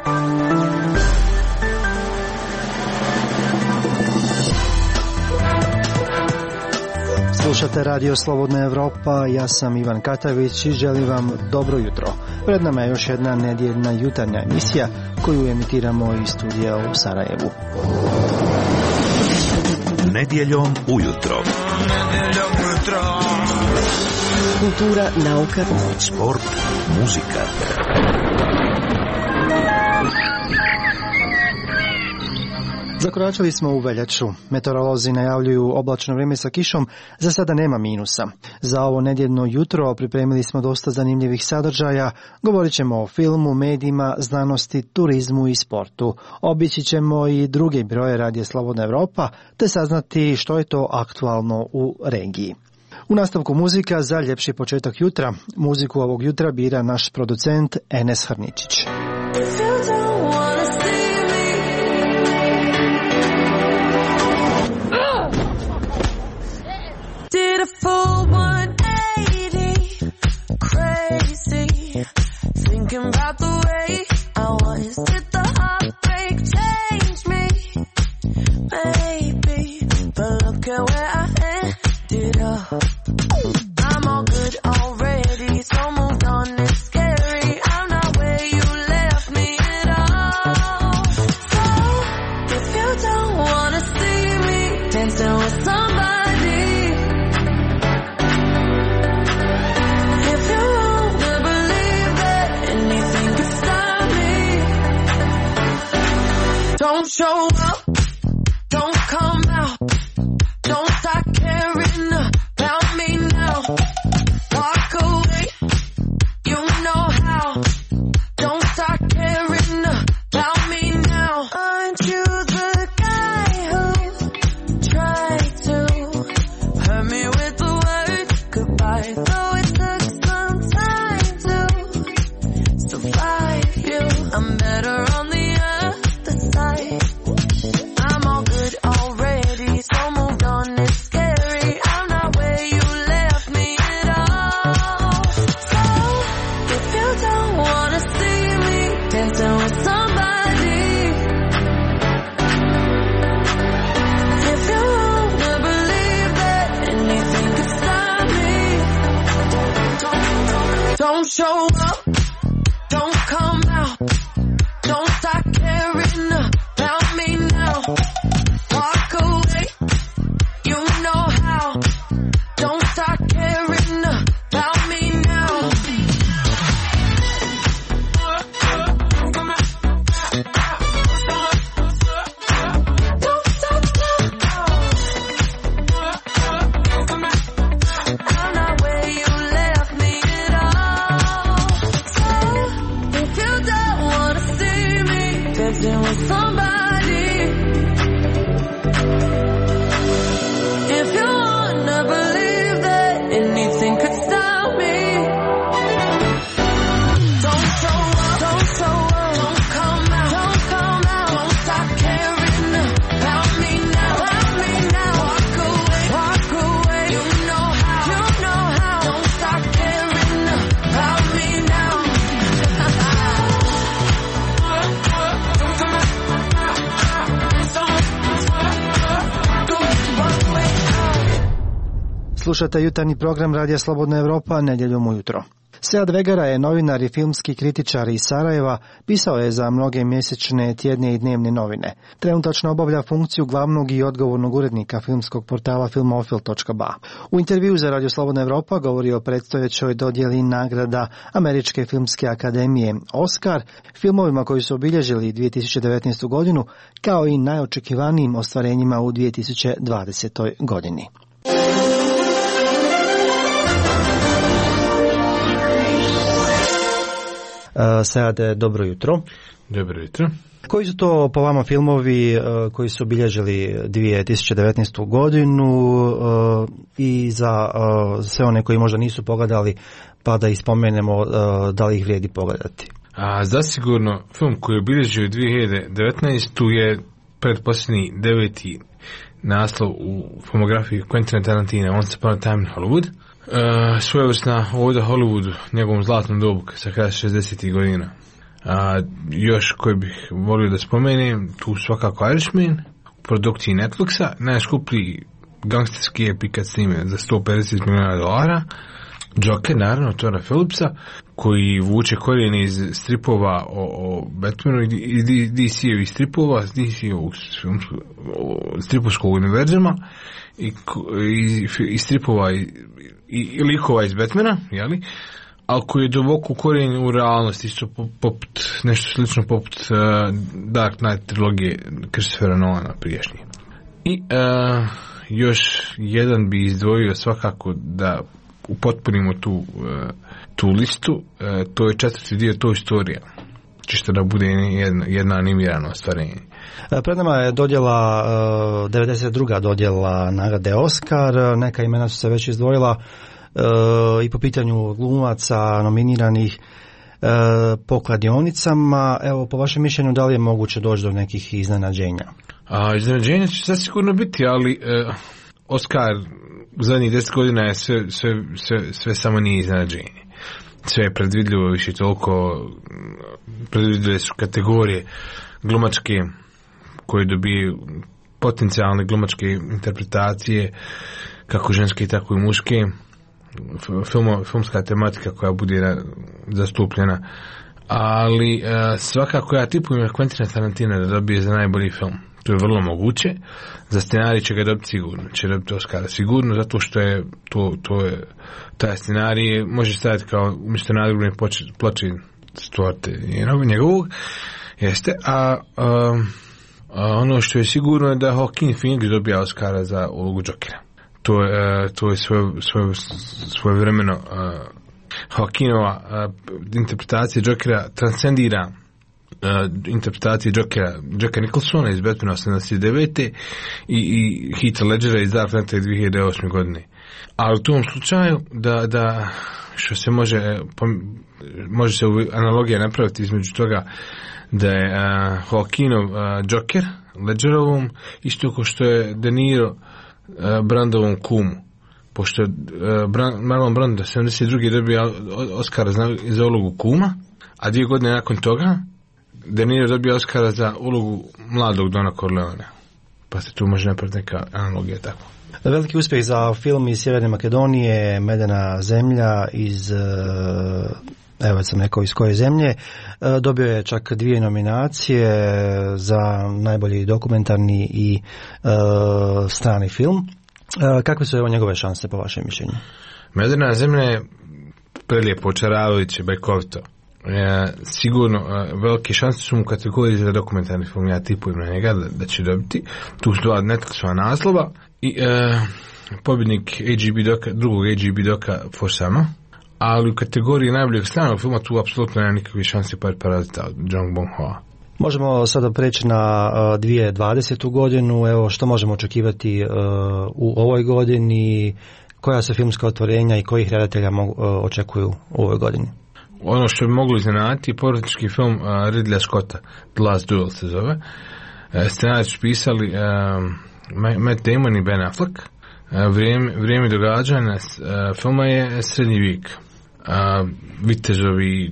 Slušate Radio Slobodna Evropa, ja sam Ivan Katavić i želim vam dobro jutro. Pred nama je još jedna nedjeljna jutarnja emisija koju emitiramo iz studija u Sarajevu. Nedjeljom ujutro. Kultura, nauka, sport, muzika. Zakoračili smo u veljaču. Meteorolozi najavljuju oblačno vrijeme sa kišom, za sada nema minusa. Za ovo nedjeljno jutro pripremili smo dosta zanimljivih sadržaja, govorit ćemo o filmu, medijima, znanosti, turizmu i sportu. Obići ćemo i druge broje Radija Slobodna Evropa, te saznati što je to aktualno u regiji. U nastavku muzika za ljepši početak jutra. Muziku ovog jutra bira naš producent Enes Hrničić. Did a full 180, crazy, thinking about the way I was. Did the heartbreak change me? Maybe, but look at where I ended up. I'm all good already, so moved on, it's scary. I'm not where you left me at all. So, if you don't wanna see me dancing with somebody, don't show up, don't come out, don't start caring about me now. Walk away, you know how. Don't start caring about me now. Aren't you the guy who tried to hurt me with the word goodbye? Though it took some time to survive you, I'm better on the other side. I'm all good already, so moved on, it's scary. I'm not where you left me at all. So, if you don't wanna see me dancing with somebody, if you wanna believe that anything could stop me, don't show up, don't come out, don't start caring about me now. Walk away, you know how. Don't start caring about me now. Don't stop now. I'm not where you left me at all. So, if you don't wanna see me dancing with somebody, if you wanna believe that anything could stop me, don't show up, don't come out, don't stop caring about me now, walk away, you know how, don't stop caring about me now. Slušate jutarnji program Radija Slobodna Evropa nedjeljom ujutro. Sead Vegara je novinar i filmski kritičar iz Sarajeva, pisao je za mnoge mjesečne, tjedne i dnevne novine. Trenutačno obavlja funkciju glavnog i odgovornog urednika filmskog portala filmofil.ba. U intervju za Radio Slobodna Evropa govori o predstojećoj dodjeli nagrada Američke filmske akademije Oscar, filmovima koji su obilježili 2019. godinu, kao i najočekivanijim ostvarenjima u 2020. godini. Sead, dobro jutro. Dobro jutro. Koji su to po vama filmovi koji su obilježili 2019. godinu i za sve one koji možda nisu pogledali, pa da ih spomenemo da li ih vrijedi pogledati? Zasigurno film koji je obilježio 2019. je pretposljednji 9. naslov u filmografiji Quentina Tarantina, Once Upon a Time in Hollywood. Svojevrsna ovdje Hollywoodu, njegovom zlatnom dobu sa kraja 60. godina. Još koji bih volio da spomenem, tu svakako Irishman, u produkciji Netflixa, najskuplji gangsterski epik kad snime za $150 milijuna. Joker, naravno, Toda Phillipsa, koji vuče korijene iz stripova o Batmanu i DC-evih stripova, DC-evog stripovskog univerzuma i stripova i likova iz Batmana, jeli? Ali koji je duboko ukorijen u realnosti, isto poput, nešto slično poput Dark Knight trilogije Christophera Nolana prijašnji. I još jedan bi izdvojio svakako da upotpunimo tu listu, to je 4. dio Toy Storya, čisto da bude jedna animirano ostvarenje. Pred nama je dodjela, 92. dodjela nagrade Oscar, neka imena su se već izdvojila i po pitanju glumaca nominiranih po kladionicama. Evo, po vašem mišljenju, da li je moguće doći do nekih iznenađenja? Iznenađenja će zasigurno biti, ali Oscar u zadnjih 10 godina je sve samo nije iznenađenje. Sve je predvidljivo, više toliko predvidljive su kategorije glumačke koje dobiju potencijalne glumačke interpretacije, kako ženske tako i muške, filmska tematika koja bude zastupljena, ali svakako ja tipujem Quentina Tarantina da dobije za najbolji film. To je vrlo moguće. Za scenarij će ga dobiti sigurno. Će dobiti Oscara sigurno, zato što je taj scenarij može staviti kao umjesto nagradne ploče stvorite njegovog. Jeste. Ono što je sigurno je da Joaquin Phoenix dobija Oscara za ulogu Jokera. To je svojevremeno Joaquinova interpretacija Jokera transcendira interpretacije Jacka Nicholsona iz Batmana 89. i Heath Ledgera iz Dark Knighta 2008. godine. Ali u tom slučaju da što se može se analogija napraviti između toga da je Joaquinov Joker Ledgerovom isto kao što je De Niro Brandovom kumu, pošto je Marlon Brando 72. dobio Oscara za ulogu kuma, a 2 godine nakon toga De Niro dobio Oscara za ulogu mladog Dona Corleonea. Pa se tu može napraviti neka analogija tako. Veliki uspjeh za film iz Sjeverne Makedonije, Medena zemlja iz, evo već sam rekao iz koje zemlje, dobio je čak 2 nominacije za najbolji dokumentarni i strani film. Kakve su evo njegove šanse po vašem mišljenju? Medena zemlja je prelijepo, očaravajuće, bajkovito. Sigurno velike šanse su mu kategoriji za dokumentarni film, ja tipujem na njega da će dobiti. Tu su 2 Netflixova naslova i pobjednik drugog AGB doka Forsama, ali u kategoriji najboljeg stranog filma tu apsolutno nema nikakve šanse Parazita od Jong Bong-hoa. Možemo sada preći na 2020. godinu. Evo, što možemo očekivati u ovoj godini, koja se filmska otvorenja i kojih redatelja očekuju u ovoj godini? Ono što bi moglo iznenaditi je porodički film Ridleya Scotta, The Last Duel se zove. Scenarij su pisali Matt Damon i Ben Affleck. Vrijeme događanja filma je srednji vijek. Vitezovi,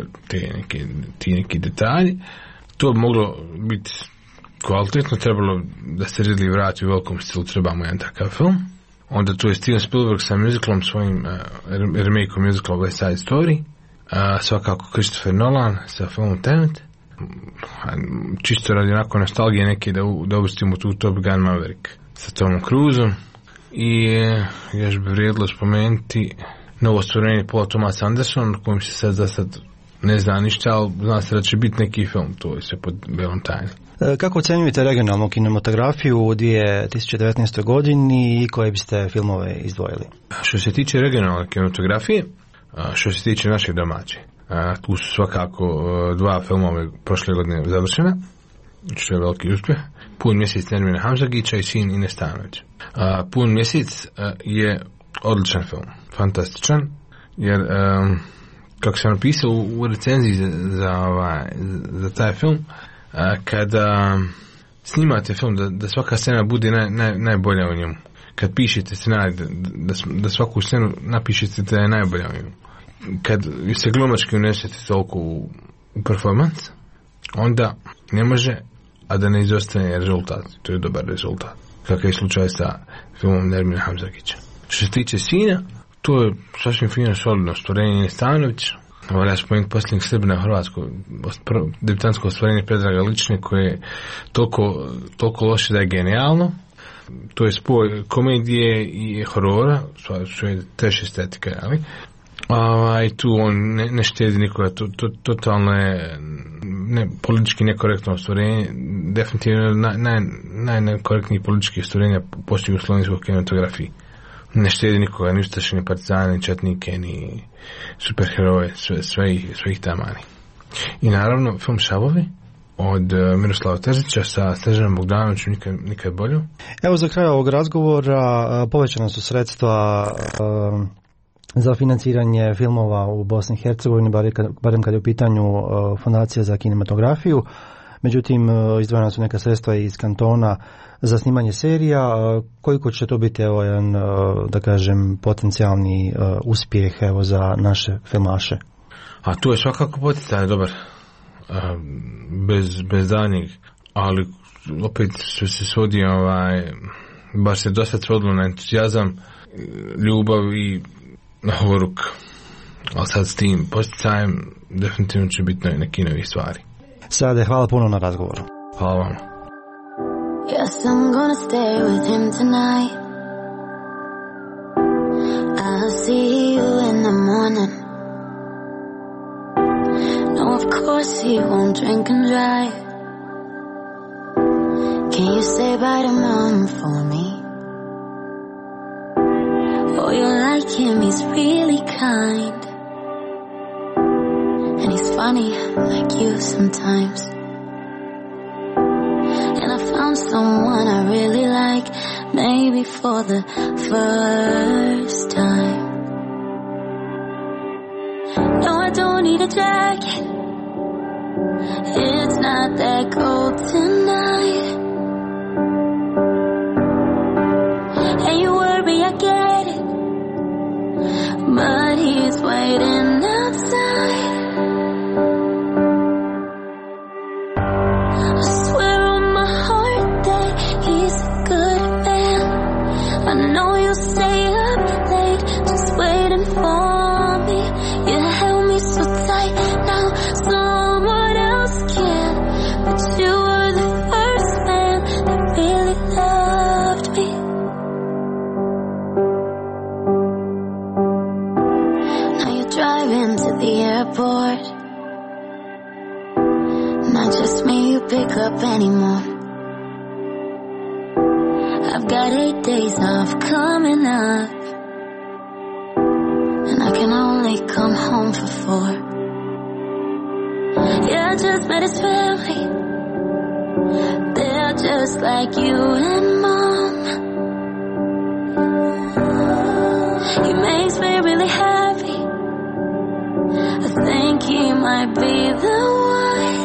ti neki detalji. To bi moglo biti kvalitetno, trebalo da se Ridley vrati u velikom stilu, trebamo jedan takav film. Onda tu je Steven Spielberg sa musicalom, svojim remakeom musicala West Side Story. Svakako Christopher Nolan sa filmom Tenet. Čisto radi onako nostalgije neke da uvrstimo tu Top Gun Maverick sa Tomom Cruiseom. I još bi vrijedilo spomenuti novo stvorenje Paula Thomas Anderson, kojim se sad ne zna ništa, ali zna se da će biti neki film, to je sve pod belom tajne. Kako ocenjujete regionalnu kinematografiju u 2019. godini i koje biste filmove izdvojili? Što se tiče regionalne kinematografije, što se tiče naše domaće, tu su svakako 2 filmove prošle godine završena, što je veliki uspjeh. Pun mjesec Nermina Hamzagića i Sin Ines Stanović. Pun mjesec je odličan film, fantastičan, jer kako sam napisao u recenziji za taj film, kada snimate film da svaka scena bude najbolja u njemu. Kad pišete scenarij da svaku scenu napišete da je najbolja u njemu. Kad se glumački unesete toliko performans, onda ne može, a da ne izostane rezultat. To je dobar rezultat. Kakav je slučaj sa filmom Nermina Hamzagića. Što se tiče sina, to je sasvim fino, solidno stvorenje Nestanović. Valja spomenuti posljednjeg Srbina u Hrvatskoj, debitansko ostvarenje Predraga Lične, koje je toliko loše da je genijalno. To je spoj komedije i horora, što je tež estetika, ali tu on ne štedi nikoga, totalno je politički nekorektno ostvarenje, definitivno najnekorektnijih političkih ostvarenja postoji u slovenskoj kinematografiji. Ne štedi nikoga, ni ustaše, ni partizane, ni četnike, ni superheroje, sve ih tamani. I naravno, film Šavovi od Miroslava Terzića sa Snežanom Bogdanovićem nikad bolju. Evo za kraj ovog razgovora povećana su sredstva za financiranje filmova u Bosni i Hercegovini, barem kad je u pitanju Fondacija za kinematografiju. Međutim, izdvojena su neka sredstva iz kantona za snimanje serija. Koliko će to biti jedan, da kažem, potencijalni uspjeh za naše filmaše? A tu je svakako poticaj dobar, bez danjeg, ali opet što se svodi, baš se dosta svodilo na entuzijazam, ljubav i na horuk. Ali sad s tim poticajem definitivno će biti neki novi stvari. Sade, hvala puno na razgovoru. Hvala vam. Yes, I'm gonna stay with him tonight. I'll see you in the morning. No, of course he won't drink and drive. Can you say bye to mom for me? Oh, you like him, he's really kind. And he's funny like you sometimes. And I found someone I really like, maybe for the first time. No, I don't need a jacket, it's not that cold tonight. And you worry, I get it, but he's waiting outside. I swear on my heart that he's a good man. I know you'll stay up late just waiting for me. You held me so tight, now someone else can. But you were the first man that really loved me. Now you're driving to the airport. Not just me you pick up anymore. I've got 8 days off coming up, and I can only come home for 4. Yeah, I just met his family. They're just like you and mom. He makes me really happy. I think he might be the one.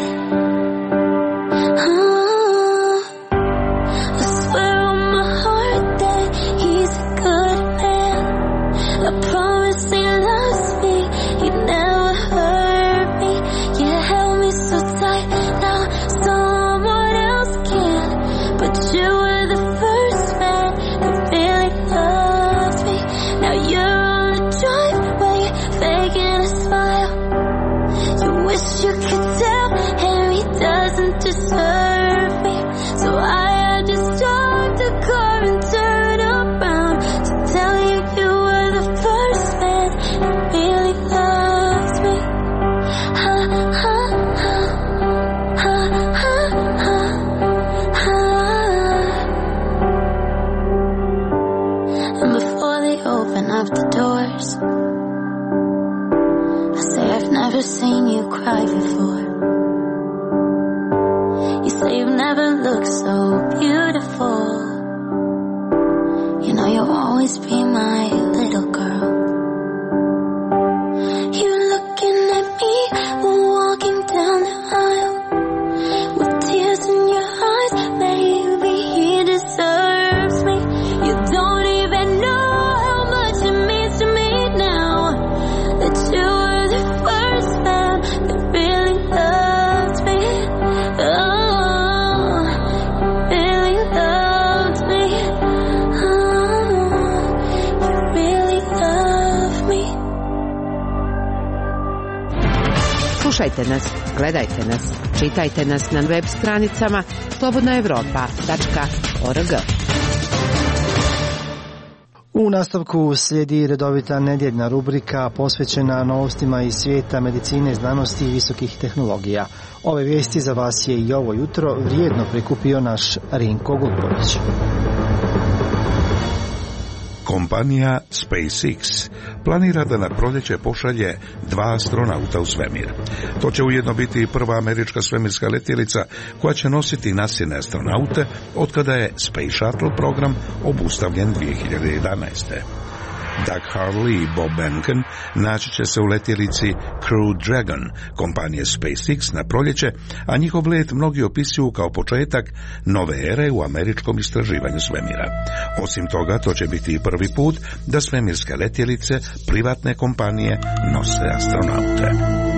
I swear on my heart that he's a good man. I promise he loves me, he never hurt me. You held me so tight, now someone else can. But you were the first man that really loved me. Now you're on the driveway, faking a smile. You wish you could tell him he doesn't deserve me. So I had to stop the car and turn around to tell you you were the first man that really loved me. Ha ha ha ha ha ha ha. And before they open up the doors, I say I've never seen you cry before. You say you've never looked so beautiful. You know you'll always be my little girl. You're looking at me while walking down the aisle with tears in your eyes. Maybe he deserves me. You don't even know how much it means to me now that you were the first man that really loved me. Slušajte nas, gledajte nas, čitajte nas na web stranicama slobodnaevropa.org. U nastavku slijedi redovita nedjeljna rubrika posvećena novostima iz svijeta medicine, znanosti i visokih tehnologija. Ove vijesti za vas je i ovo jutro vrijedno prikupio naš Rinko Gulbović. Kompanija SpaceX planira da na proljeće pošalje 2 astronauta u svemir. To će ujedno biti i prva američka svemirska letjelica koja će nositi NASA-ine astronaute otkada je Space Shuttle program obustavljen 2011. Doug Hurley i Bob Behnken naći će se u letjelici Crew Dragon kompanije SpaceX na proljeće, a njihov let mnogi opisuju kao početak nove ere u američkom istraživanju svemira. Osim toga, to će biti i prvi put da svemirske letjelice privatne kompanije nose astronaute.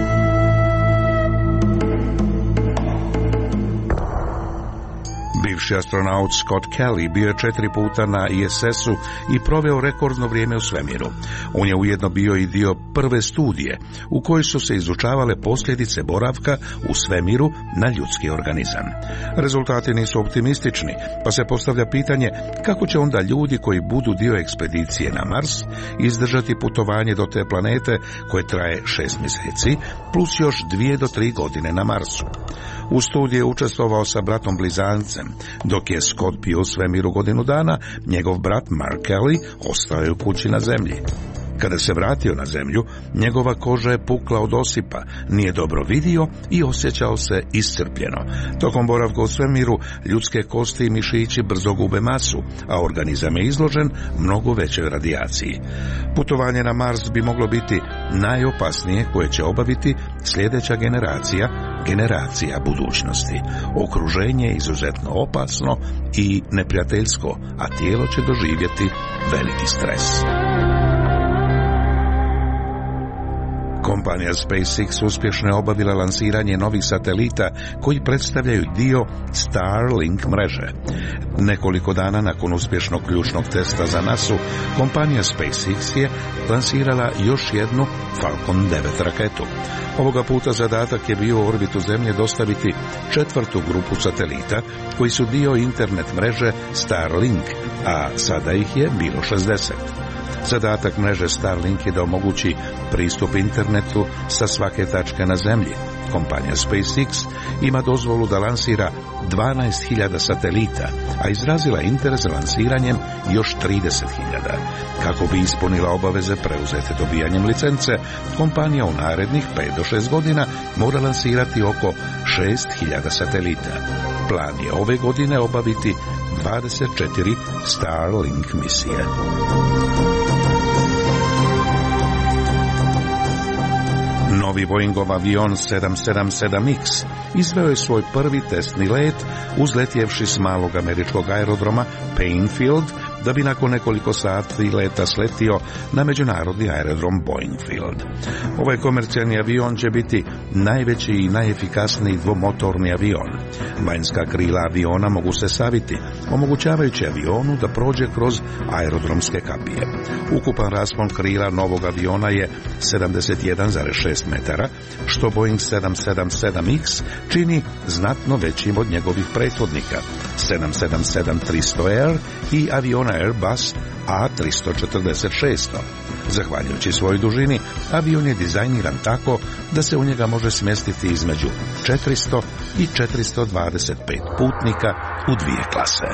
Bivši astronaut Scott Kelly bio je 4 puta na ISS-u i proveo rekordno vrijeme u svemiru. On je ujedno bio i dio prve studije u kojoj su se izučavale posljedice boravka u svemiru na ljudski organizam. Rezultati nisu optimistični, pa se postavlja pitanje kako će onda ljudi koji budu dio ekspedicije na Mars izdržati putovanje do te planete koje traje 6 mjeseci plus još 2 do 3 godine na Marsu. U studiji je učestvovao sa bratom blizancem. Dok je Scott bio u svemiru godinu dana, njegov brat Mark Kelly ostao je u kući na zemlji. Kada se vratio na zemlju, njegova koža je pukla od osipa, nije dobro vidio i osjećao se iscrpljeno. Tokom boravka u svemiru, ljudske kosti i mišići brzo gube masu, a organizam je izložen mnogo većoj radijaciji. Putovanje na Mars bi moglo biti najopasnije koje će obaviti sljedeća generacija budućnosti. Okruženje je izuzetno opasno i neprijateljsko, a tijelo će doživjeti veliki stres. Kompanija SpaceX uspješno je obavila lansiranje novih satelita koji predstavljaju dio Starlink mreže. Nekoliko dana nakon uspješnog ključnog testa za NASA, kompanija SpaceX je lansirala još jednu Falcon 9 raketu. Ovoga puta zadatak je bio u orbitu Zemlje dostaviti 4. grupu satelita koji su dio internet mreže Starlink, a sada ih je bilo 60. Zadatak mreže Starlink je da omogući pristup internetu sa svake tačke na zemlji. Kompanija SpaceX ima dozvolu da lansira 12.000 satelita, a izrazila interes za lansiranjem još 30.000. Kako bi ispunila obaveze preuzete dobijanjem licence, kompanija u narednih 5 do 6 godina mora lansirati oko 6.000 satelita. Plan je ove godine obaviti 24 Starlink misije. Novi Boeingov avion 777X izveo je svoj prvi testni let uzletjevši s malog američkog aerodroma Plainfield, da bi nakon nekoliko sati leta sletio na međunarodni aerodrom Boeing-Field. Ovaj komercijalni avion će biti najveći i najefikasniji dvomotorni avion. Vanjska krila aviona mogu se saviti, omogućavajući avionu da prođe kroz aerodromske kapije. Ukupan raspon krila novog aviona je 71,6 metara, što Boeing 777X čini znatno većim od njegovih prethodnika 777-300 Air i aviona Airbus A340-600. Zahvaljujući svojoj dužini, avion je dizajniran tako da se u njega može smjestiti između 400 i 425 putnika u 2 klase.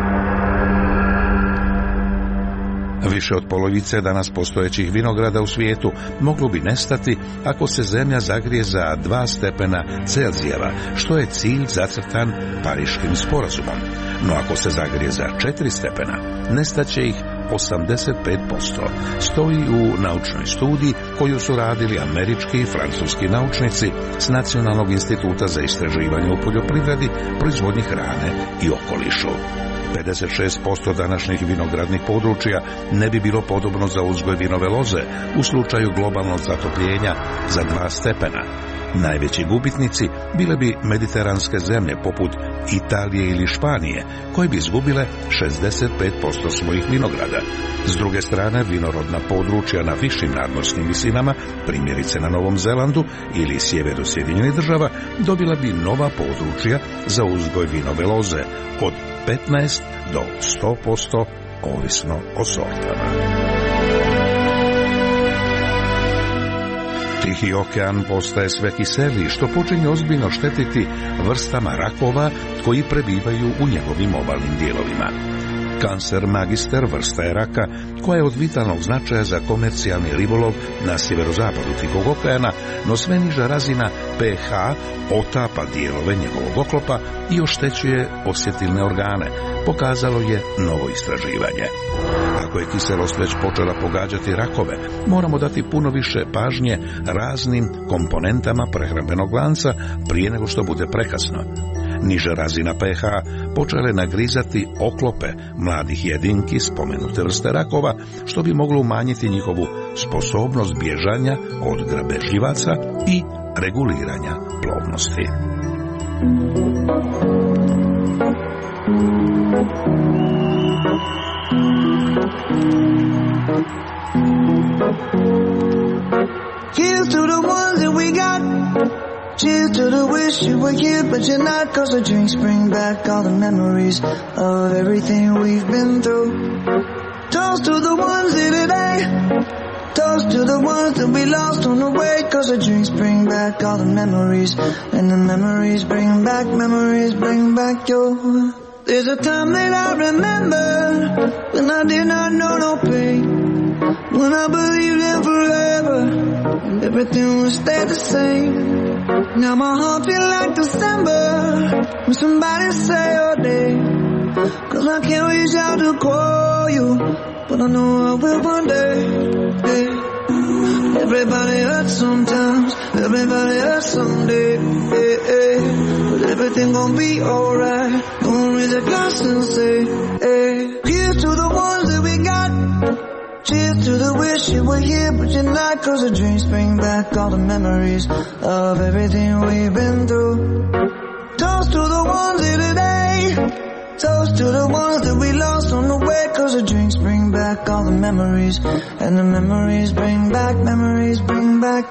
Više od polovice danas postojećih vinograda u svijetu moglo bi nestati ako se zemlja zagrije za 2 stepena Celzijeva, što je cilj zacrtan Pariškim sporazumom. No ako se zagrije za 4 stepena, nestaće ih 85%, stoji u naučnoj studiji koju su radili američki i francuski naučnici s Nacionalnog instituta za istraživanje u poljoprivredi, proizvodnji hrane i okolišu. 56% današnjih vinogradnih područja ne bi bilo podobno za uzgoj vinove loze u slučaju globalnog zatopljenja za 2 stepena. Najveći gubitnici bile bi mediteranske zemlje poput Italije ili Španije, koje bi izgubile 65% svojih vinograda. S druge strane, vinorodna područja na višim nadmorskim visinama, primjerice na Novom Zelandu ili sjeveru Sjedinjenih Država, dobila bi nova područja za uzgoj vinove loze od 15 do 100%, ovisno o sortama. Tihi okean postaje sve kiseliji, što počinje ozbiljno štetiti vrstama rakova koji prebivaju u njegovim obalnim dijelovima. Cancer magister vrsta je raka koja je od vitalnog značaja za komercijalni ribolov na sjeverozapadu Tihog okeana, no sve niža razina pH otapa dijelove njegovog oklopa i oštećuje osjetilne organe, pokazalo je novo istraživanje. Ako je kiselost već počela pogađati rakove, moramo dati puno više pažnje raznim komponentama prehrambenog lanca prije nego što bude prekasno. Niža razina pH počela je nagrizati oklope mladih jedinki spomenute vrste rakova, što bi moglo umanjiti njihovu sposobnost bježanja od grabežljivaca i reguliranja plovnosti. Here's to the ones that we got. Cheers to the wish you were here, but you're not. 'Cause the drinks bring back all the memories of everything we've been through. Toast to the ones here today. Toast to the ones that we lost on the way. 'Cause the drinks bring back all the memories, and the memories bring back your. There's a time that I remember when I did not know no pain, when I believed in forever and everything would stay the same. Now my heart feel like December when somebody say your name. 'Cause I can't reach out to call you, but I know I will one day. Hey. Everybody hurts sometimes, everybody hurts someday. Hey, hey. But everything gon' be alright. Gonna raise a glass and say, hey. Here's to the ones that we got. Cheers to the wish you were here, but you're not. 'Cause the drinks bring back all the memories of everything we've been through. Toast to the ones here today. Toast to the ones that we lost on the way. 'Cause the drinks bring back all the memories, and the memories bring back your. Memories bring back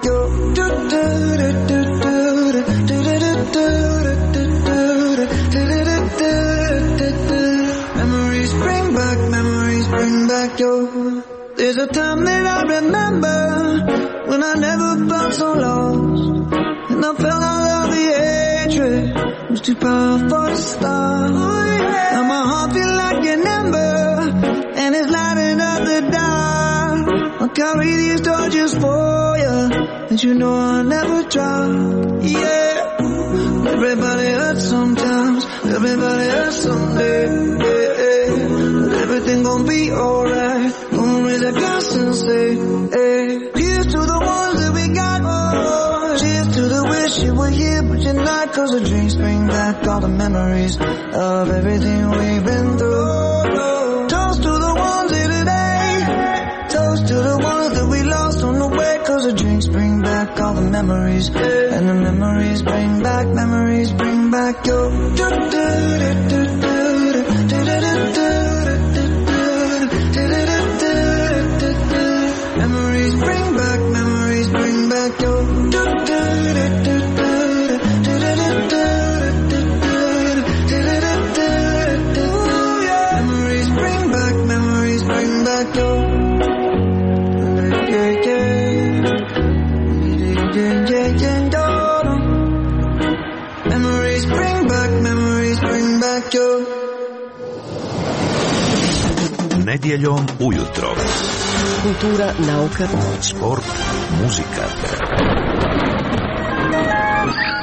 your. There's a time that I remember when I never felt so lost, and I felt all of the hatred was too powerful to stop. Now my heart feel like an ember, and it's lighting up the dark. I'll carry these torches for you, and you know I'll never drop. Yeah, everybody hurts sometimes, everybody hurts someday. Yeah, yeah. But everything gon' be alright. Gonna raise a glass and say, hey. Here's to the ones that we got. Oh, cheers to the wish you were here, but you're not. 'Cause the drinks bring back all the memories of everything we've been through. Toast to the ones here today. Toast to the ones that we lost on the way. 'Cause the drinks bring back all the memories, and the memories bring back your. Memories bring back your. Memories bring back your. Memories bring back your. Nedjeljom ujutro. Kultura, nauka, Sport, muzika.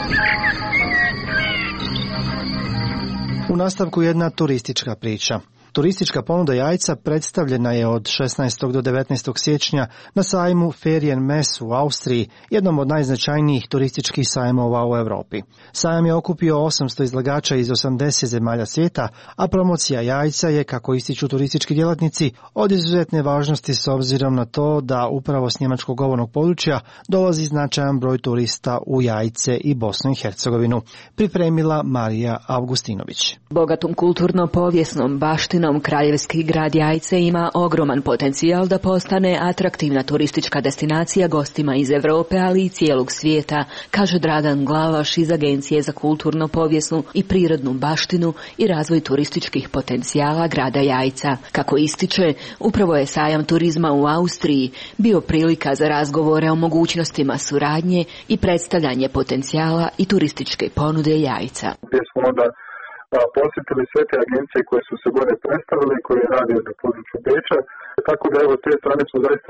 U nastavku jedna turistička priča. Turistička ponuda jajca predstavljena je od 16. do 19. siječnja na sajmu Ferienmesse u Austriji, jednom od najznačajnijih turističkih sajmova u Europi. Sajam je okupio 800 izlagača iz 80 zemalja svijeta, a promocija jajca je, kako ističu turistički djelatnici, od izuzetne važnosti s obzirom na to da upravo s njemačkog govornog područja dolazi značajan broj turista u Jajce i Bosnu i Hercegovinu. Pripremila Marija Augustinović. Bogatom kulturno-povijesnom baštinom kraljevski grad Jajce ima ogroman potencijal da postane atraktivna turistička destinacija gostima iz Europe, ali i cijelog svijeta, kaže Dragan Glavaš iz Agencije za kulturno-povijesnu i prirodnu baštinu i razvoj turističkih potencijala grada Jajca. Kako ističe, upravo je sajam turizma u Austriji bio prilika za razgovore o mogućnostima suradnje i predstavljanje potencijala i turističke ponude Jajca. Gdje smo onda posjetili sve te agencije koje su se gore predstavile i koje rade na području Beča. Tako da evo te strane smo zaista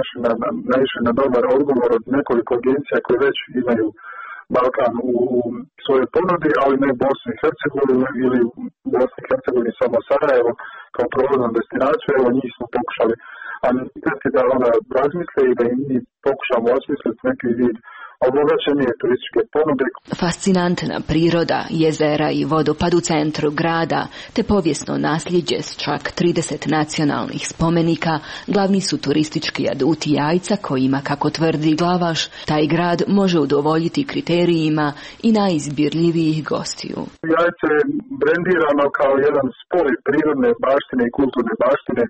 naišli na dobar odgovor od nekoliko agencija koje već imaju Balkan u svojoj ponudi, ali ne Bosnu i Hercegovinu ili Bosnu i Hercegovini samo Sarajevo kao prolaznu destinaciju. Evo njih smo pokušali analizirati da ona razmisle i da im mi pokušamo osmisliti neki vid obogaćenje turističke ponude. Fascinantna priroda, jezera i vodopad u centru grada, te povijesno nasljeđe s čak 30 nacionalnih spomenika, glavni su turistički aduti Jajca kojima, kako tvrdi Glavaš, taj grad može udovoljiti kriterijima i najizbirljivijih gostiju. Jajce je brendirano kao jedan spoj prirodne baštine i kulturne baštine,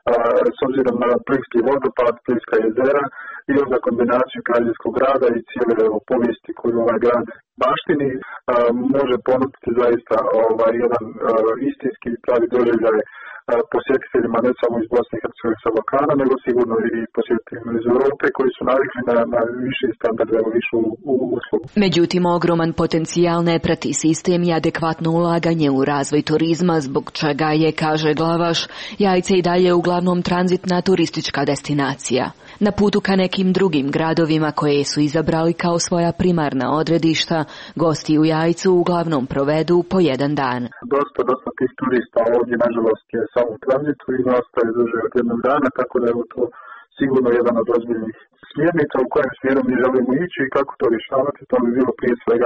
s obzirom na plinski vodopad, plinska jezera i onda kombinaciju kraljevskog grada i cijele povijesti koju ovaj grad baštini može ponuditi zaista jedan istinski pravi doživljaj posjetiteljima ne samo iz Bosne i Hercegovine sa Balkana, nego sigurno i posjetiteljima iz Europe koji su navikli na viši standard, višu uslugu. Međutim, ogroman potencijal ne prati sistem i adekvatno ulaganje u razvoj turizma, zbog čega je, kaže Glavaš, Jajce i dalje uglavnom tranzitna turistička destinacija. Na putu ka nekim drugim gradovima koje su izabrali kao svoja primarna odredišta, gosti u Jajcu uglavnom provedu po jedan dan. Dosta tih turista ovdje, nažalost, je samo u tranzitu i nastaje duže od jednog dana, tako da je to sigurno jedan od ozbiljnih smjernica u kojem smjeru mi želimo ići i kako to rješavati. To bi bilo prije svega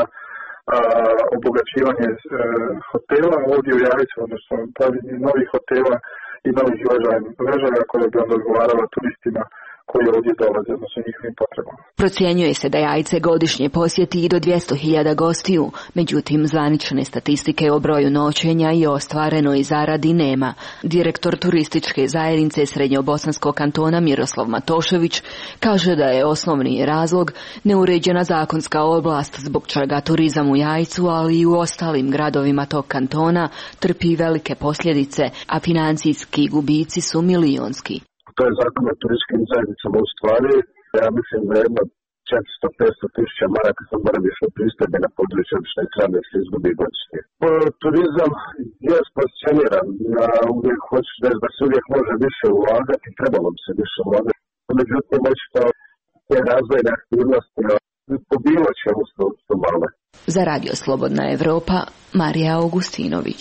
obogaćivanje hotela ovdje u Jajcu, odnosno pravljenje novih hotela i novih ležaja koje bi onda odgovarala turistima koji ovdje dolaze, odnosno njihovim potrebama. Procjenjuje se da Jajce godišnje posjeti i do 200.000 gostiju, međutim zvanične statistike o broju noćenja i ostvarenoj zaradi nema. Direktor turističke zajednice Srednjobosanskog kantona Miroslav Matošević kaže da je osnovni razlog neuređena zakonska oblast zbog čega turizam u Jajcu, ali i u ostalim gradovima tog kantona trpi velike posljedice, a financijski gubici su milionski. To je zakon o turističkim zajednicama u stvari. Ja mislim da jedno 400-500 tisuća maraka sam boravišne pristojbe na području obične krave se izgubi godišnje. Turizam je pozicioniran. Uvijek hoćeš da se uvijek može više ulagati, trebalo bi se više ulagati. Međutim, očito te razvojne aktivnosti pobilo će u male. Za Radio Slobodna Evropa, Marija Augustinović.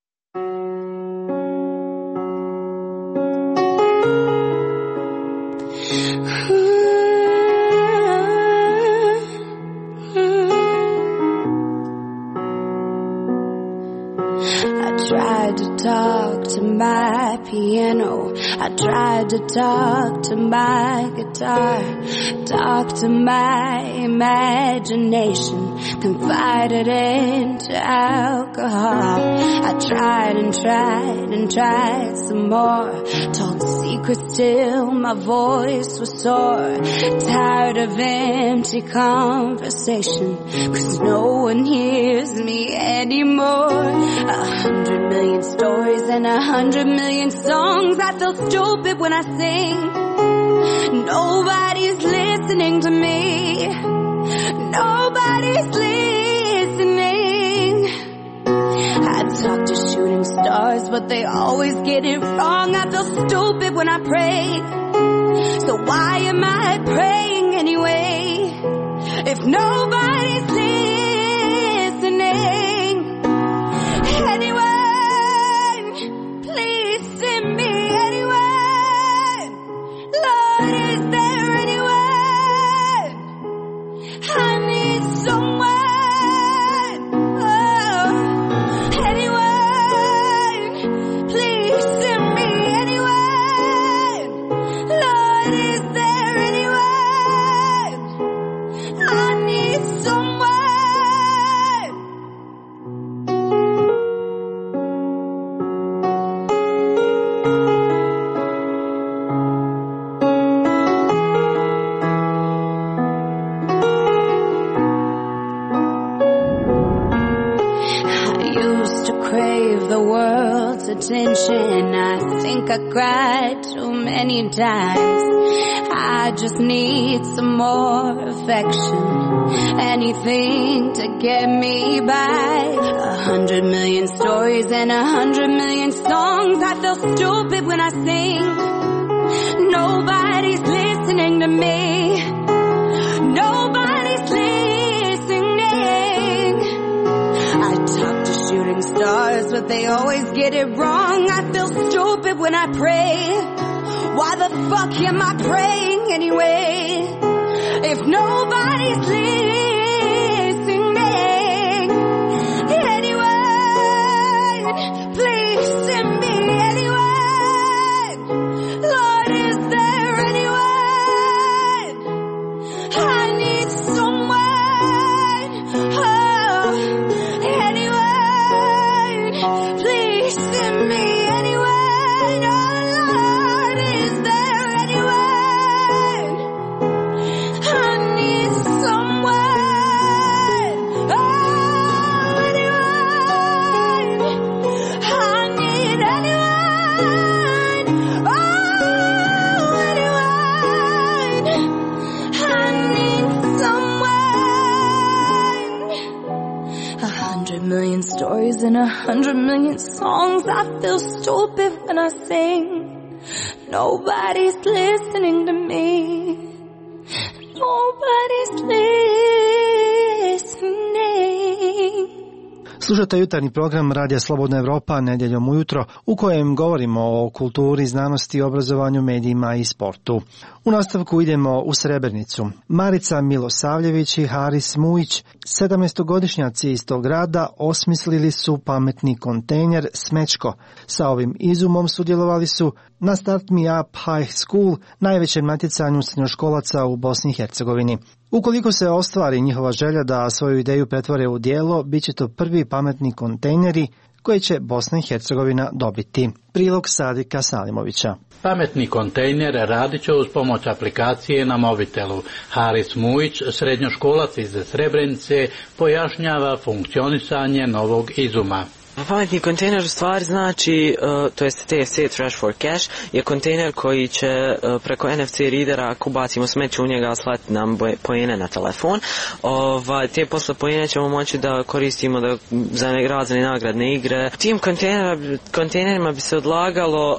Tried to talk to my piano, I tried to talk to my guitar, talk to my imagination, confided into alcohol. I tried and tried and tried some more, told secrets till my voice was sore, tired of empty conversation, 'cause no one hears me anymore. 100 million stories and 100 million songs. I feel stupid when I sing. Nobody's listening to me. Nobody's listening. I talk to shooting stars, but they always get it wrong. I feel stupid when I pray. So why am I praying anyway? If nobody's listening. Anyone, please the world's attention. I think I cried too many times. I just need some more affection. Anything to get me by. 100 million stories and 100 million songs. I feel stupid when I sing. Nobody's listening to me. Nobody's listening. I talk to shooting stars, but they always get it wrong. I feel stupid when I pray. Why the fuck am I praying anyway? If nobody's listening, anyone, please send me anyone. Lord, is there anyone? I need someone. Oh, anyone, please send me anyone. Oh, Lord, is there anyone? I need someone. Oh, anyone. I need anyone. Oh, anyone. I need someone. 100 million stories and 100 million songs. I feel stupid when I sing. Nobody's listening to me. Nobody's listening. Slušate jutarnji program Radija Slobodna Evropa nedjeljom ujutro u kojem govorimo o kulturi, znanosti, obrazovanju, medijima i sportu. U nastavku idemo u Srebrenicu. Marica Milosavljević i Haris Mujić, 17-godišnjaci iz tog grada, osmislili su pametni kontejner Smećko. Sa ovim izumom sudjelovali su na Start Me Up High School, najvećem natjecanju srednjoškolaca u Bosni i Hercegovini. Ukoliko se ostvari njihova želja da svoju ideju pretvore u djelo, bit će to prvi pametni kontejneri koje će Bosna i Hercegovina dobiti. Prilog Sadika Salimovića. Pametni kontejner radit će uz pomoć aplikacije na mobitelu. Haris Mujić, srednjoškolac iz Srebrenice, pojašnjava funkcionisanje novog izuma. Pametni kontejner u stvari znači, to jest TFC, Trash for Cash, je kontejner koji će preko NFC readera, ako bacimo smeće u njega, slati nam poene na telefon. Te posle poene ćemo moći da koristimo za razne nagradne igre. Tim kontejnerima bi se odlagalo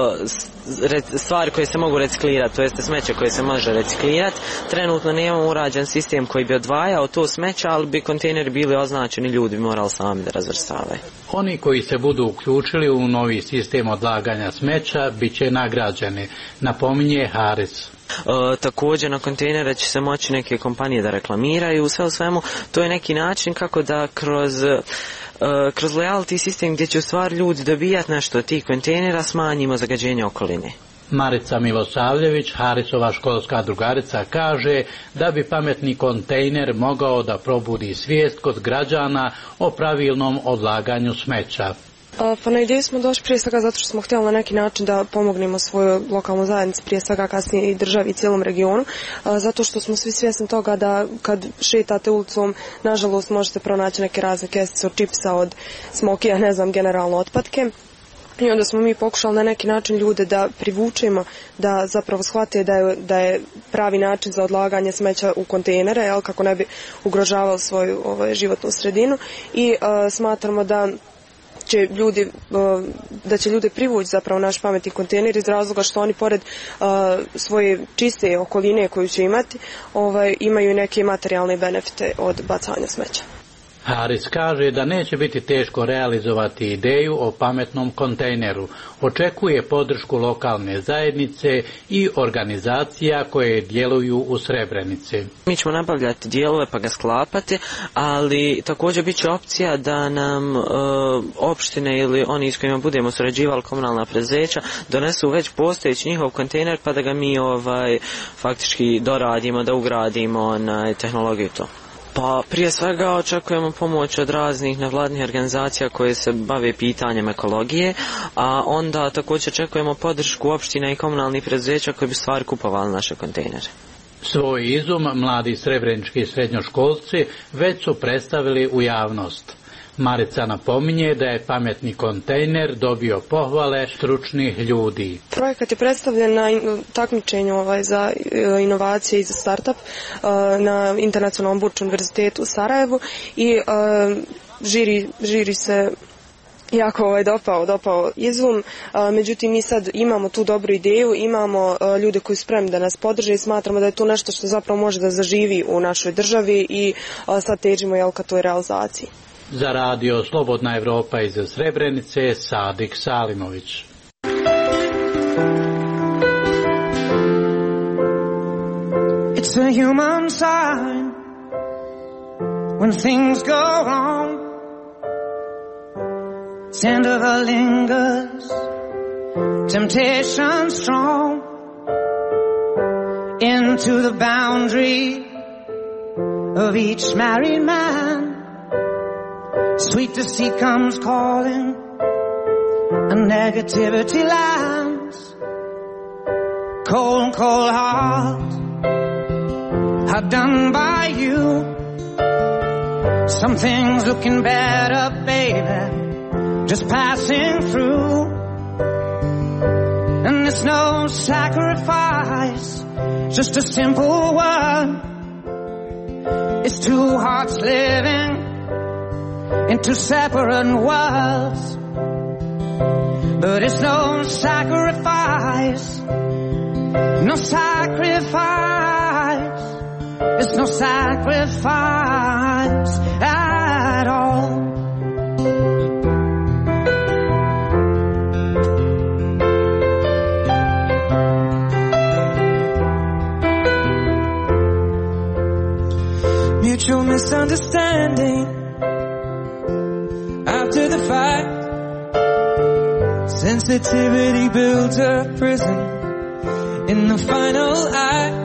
stvari koje se mogu reciklirati, to jeste smeće koje se može reciklirati. Trenutno nemamo urađen sistem koji bi odvajao to smeće, ali bi kontejneri bili označeni, ljudi bi morali sami da razvrstavaju. Oni koji se budu uključili u novi sistem odlaganja smeća bit će nagrađeni, napominje Haris. Također na kontejnere će se moći neke kompanije da reklamiraju, sve u svemu to je neki način kako da kroz loyalty sistem gdje će u stvari ljudi dobijati nešto od tih kontejnera smanjimo zagađenje okoline. Marica Milosavljević, Harisova školska drugarica, kaže da bi pametni kontejner mogao da probudi svijest kod građana o pravilnom odlaganju smeća. Pa na ideju smo došli prije svega zato što smo htjeli na neki način da pomognemo svojoj lokalnoj zajednici, prije svega kasnije i državi i cijelom regionu, zato što smo svi svjesni toga da kad šetate ulicom, nažalost možete pronaći neke razne kesice od čipsa, od smokija, ne znam, generalno otpadke. I onda smo mi pokušali na neki način ljude da privučemo, da zapravo shvate da je pravi način za odlaganje smeća u kontejnere, kako ne bi ugrožavali svoju životnu sredinu, i smatramo da će ljude privući zapravo naš pametni kontejner iz razloga što oni pored svoje čiste okoline koju će imati, imaju i neke materijalne benefite od bacanja smeća. Haris kaže da neće biti teško realizovati ideju o pametnom kontejneru. Očekuje podršku lokalne zajednice i organizacija koje djeluju u Srebrenici. Mi ćemo nabavljati dijelove pa ga sklapati, ali također bit će opcija da nam opštine ili oni s kojima budemo surađivali, komunalna preduzeća, donesu već postojeći njihov kontejner pa da ga mi faktički doradimo, da ugradimo na tehnologiju to. Pa prije svega očekujemo pomoć od raznih nevladnih organizacija koje se bave pitanjem ekologije, a onda također očekujemo podršku opština i komunalnih preduzeća koji bi stvari kupovali naše kontejnere. Svoj izum mladi srebrenički srednjoškolci već su predstavili u javnost. Marica napominje da je pametni kontejner dobio pohvale stručnih ljudi. Projekat je predstavljen na takmičenju za inovacije i za startup na Internacionalnom Burču univerzitetu u Sarajevu i žiri se jako dopao izum, međutim mi sad imamo tu dobru ideju, imamo ljude koji su spremni da nas podrže i smatramo da je to nešto što zapravo može da zaživi u našoj državi i sad težimo ka toj realizaciji. Za radio Slobodna Evropa iz Srebrenice, Sadik Salimović. It's a human sign when things go wrong. Tender lingers, temptation strong. Into the boundary of each married man, sweet deceit comes calling, and negativity lands. Cold, cold heart, hard done by you. Something's looking better, baby, just passing through. And it's no sacrifice, just a simple word. It's two hearts living in two separate worlds. But it's no sacrifice, no sacrifice. It's no sacrifice at all. Mutual misunderstanding after the fight. Sensitivity builds a prison. In the final act,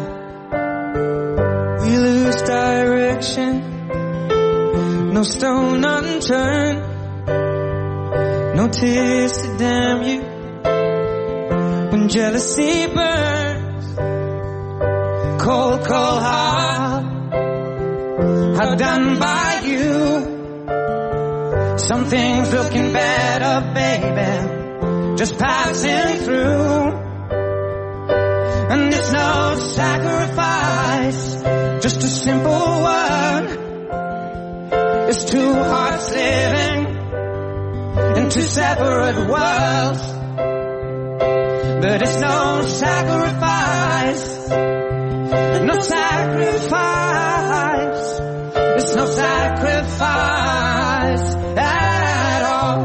we lose direction. No stone unturned, no tears to damn you. When jealousy burns, cold, cold heart, hard done by you. Something's looking better, baby, just passing through. And it's no sacrifice, just a simple word. It's two hearts living in two separate worlds. But it's no sacrifice, no sacrifice. It's no sacrifice at all.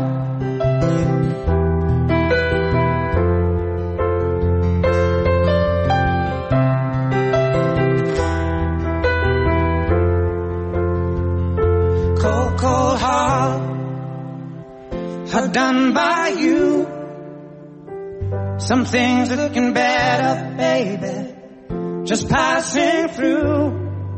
Cold, cold heart, hard done by you. Some things looking better, baby, just passing through.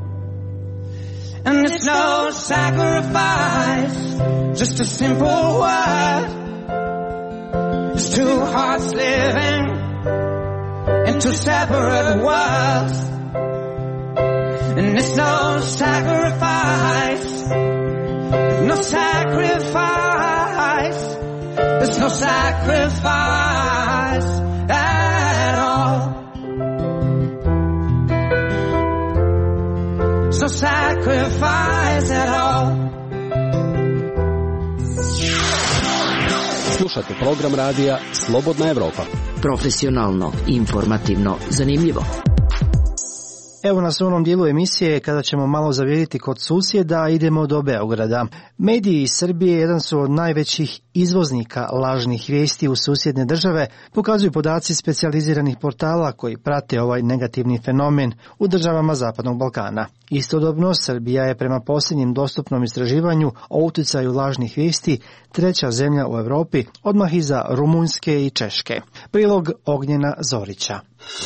And it's no sacrifice, just a simple word. It's two hearts living in two separate worlds. And it's no sacrifice, no sacrifice. There's no sacrifice at all. No sacrifice at all. Slušate program radija Slobodna Evropa. Profesionalno, informativno, zanimljivo. Evo nas u onom dijelu emisije kada ćemo malo zaviriti kod susjeda, idemo do Beograda. Mediji iz Srbije jedan su od najvećih izvoznika lažnih vijesti u susjedne države, pokazuju podaci specijaliziranih portala koji prate ovaj negativni fenomen u državama Zapadnog Balkana. Istodobno, Srbija je prema posljednjem dostupnom istraživanju o utjecaju lažnih vijesti treća zemlja u Europi, odmah iza Rumunjske i Češke. Prilog Ognjena Zorića.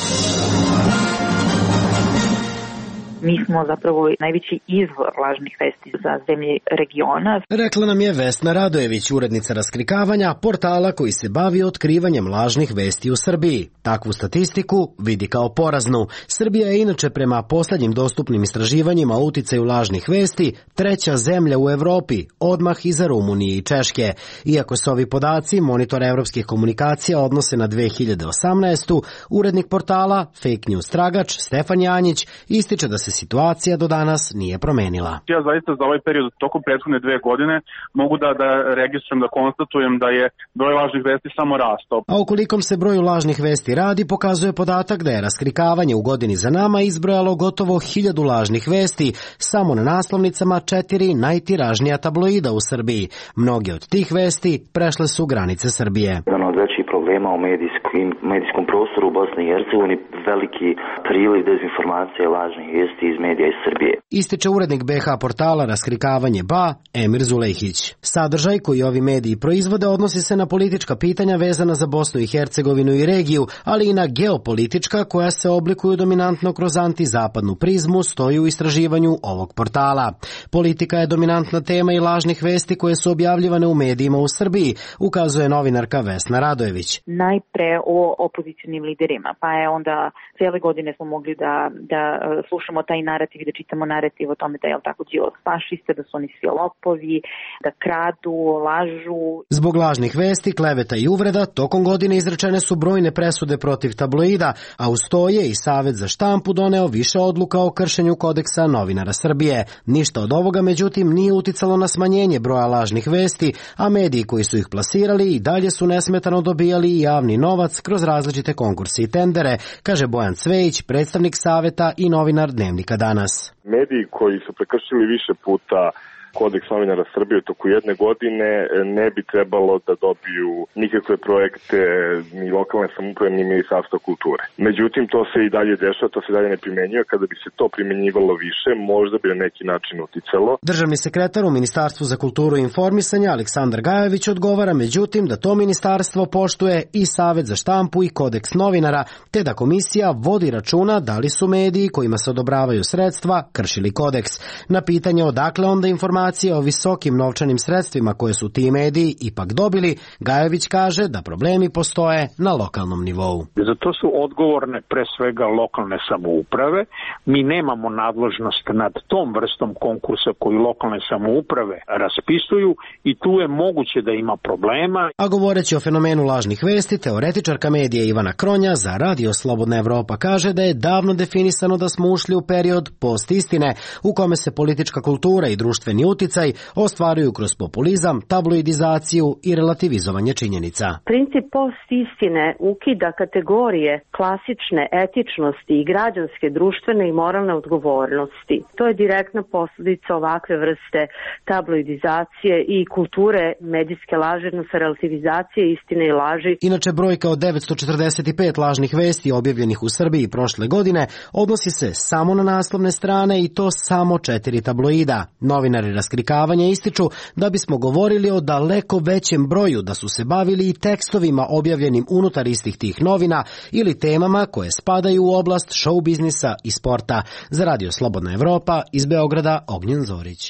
Mi smo zapravo najveći izvor lažnih vesti za zemlje regiona. Rekla nam je Vesna Radojević, urednica Raskrikavanja, portala koji se bavi otkrivanjem lažnih vesti u Srbiji. Takvu statistiku vidi kao poraznu. Srbija je inače prema posljednjim dostupnim istraživanjima o uticaju lažnih vesti treća zemlja u Evropi, odmah iza Rumunije i Češke. Iako se ovi podaci Monitor evropskih komunikacija odnose na 2018. urednik portala Fake News Tragač Stefan Janjić ističe da se situacija do danas nije promenila. Ja zaista za ovaj period tokom prethodne 2 godine mogu da registrujem, da konstatujem da je broj lažnih vesti samo rastao. A o kolikom se broju lažnih vesti radi pokazuje podatak da je raskrikavanje u godini za nama izbrojalo gotovo 1000 lažnih vesti samo na naslovnicama 4 najtiražnija tabloida u Srbiji. Mnoge od tih vesti prešle su granice Srbije. Jedan od većih problema u medijskom prostoru u Bosni i Hercegovini veliki priliv dezinformacije i lažnih vijesti iz medija iz Srbije. Ističe urednik BH portala Raskrikavanje BA Emir Zulejhić. Sadržaj koji ovi mediji proizvode odnosi se na politička pitanja vezana za Bosnu i Hercegovinu i regiju, ali i na geopolitička koja se oblikuju dominantno kroz antizapadnu prizmu, stoji u istraživanju ovog portala. Politika je dominantna tema i lažnih vesti koje su objavljivane u medijima u Srbiji, ukazuje novinarka Vesna Radojević. Najpre o opozicionim liderima, pa je onda cijele godine smo mogli da slušamo taj narativ i da čitamo narativ o tome da je tako Đilas fašiste, da su oni svi lopovi, da kradu, lažu. Zbog lažnih vesti, kleveta i uvreda, tokom godine izrečene su brojne presude protiv tabloida, a uz to je i Savet za štampu doneo više odluka o kršenju kodeksa novinara Srbije. Ništa od ovoga, međutim, nije uticalo na smanjenje broja lažnih vesti, a mediji koji su ih plasirali i dalje su nesmetano dobijali i javni novac kroz različite konkurse i tendere, kaže Bojan Cvejić, predstavnik Saveta i novinar Dnevnika Danas. Mediji koji su prekršili više puta kodeks novinara Srbije u toku jedne godine ne bi trebalo da dobiju nikakve projekte ni lokalne samouprave ni Ministarstva kulture. Međutim, to se i dalje dešava, to se dalje ne primenjuje. Kada bi se to primenjivalo više, možda bi na neki način uticalo. Državni sekretar u Ministarstvu za kulturu i informisanje Aleksandar Gajević odgovara, međutim, da to ministarstvo poštuje i Savet za štampu i kodeks novinara, te da komisija vodi računa da li su mediji kojima se odobravaju sredstva kršili kodeks. Na pitanje odakle onda informacije o visokim novčanim sredstvima koje su ti mediji ipak dobili, Gajević kaže da problemi postoje na lokalnom nivou. Za to su odgovorne pre svega lokalne samouprave. Mi nemamo nadležnost nad tom vrstom konkursa koju lokalne samouprave raspisuju i tu je moguće da ima problema. A govoreći o fenomenu lažnih vesti, teoretičarka medija Ivana Kronja za Radio Slobodna Evropa kaže da je davno definisano da smo ušli u period post-istine u kome se politička kultura i društveni uticaj ostvaruju kroz populizam, tabloidizaciju i relativizovanje činjenica. Princip post-istine ukida kategorije klasične etičnosti i građanske, društvene i moralne odgovornosti. To je direktna posljedica ovakve vrste tabloidizacije i kulture medijske laži, odnosno relativizacije istine i laži. Inače, brojka od 945 lažnih vesti objavljenih u Srbiji prošle godine odnosi se samo na naslovne strane i to samo 4 tabloida. Novinari Raskrikavanja ističu da bismo govorili o daleko većem broju da su se bavili i tekstovima objavljenim unutar istih tih novina ili temama koje spadaju u oblast show biznisa i sporta. Za Radio Slobodna Evropa iz Beograda Ognjen Zorić.